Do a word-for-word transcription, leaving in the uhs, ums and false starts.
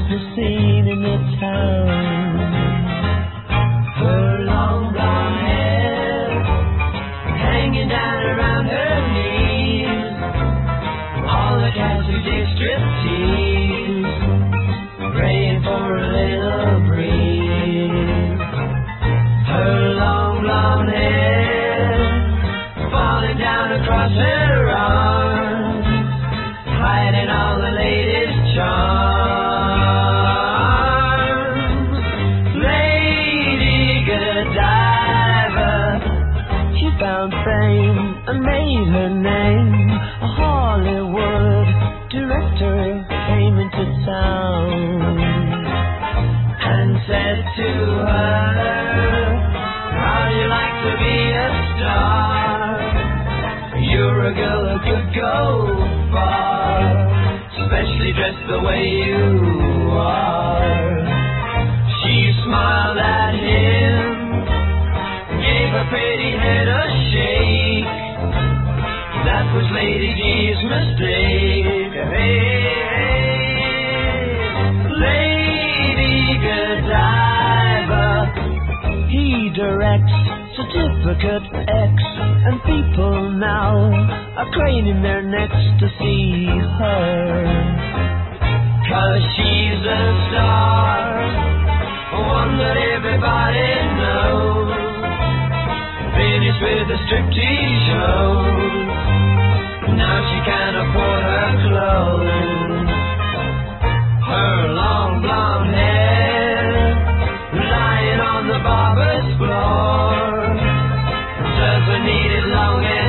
be seen in the town. Her long blonde hair hanging down around her knees. All the cats who did striptease, praying for a little breeze. Her long blonde hair falling down across her arms, hiding all the latest charms. Lady Godiva, she found fame and made her name. A Hollywood director came into town and said to her, how'd you like to be a star? You're a girl who could go far, especially dressed the way you are. She smiled at him, gave her pretty head a shake. That was Lady G's mistake. Hey, Lady Godiva, he directs Certificate X, and people now are craning their necks to see her. 'Cause she's a star, one that everybody knows. Finished with the striptease show, now she can't afford her clothes. Her long blonde hair lying on the barber's floor doesn't need it long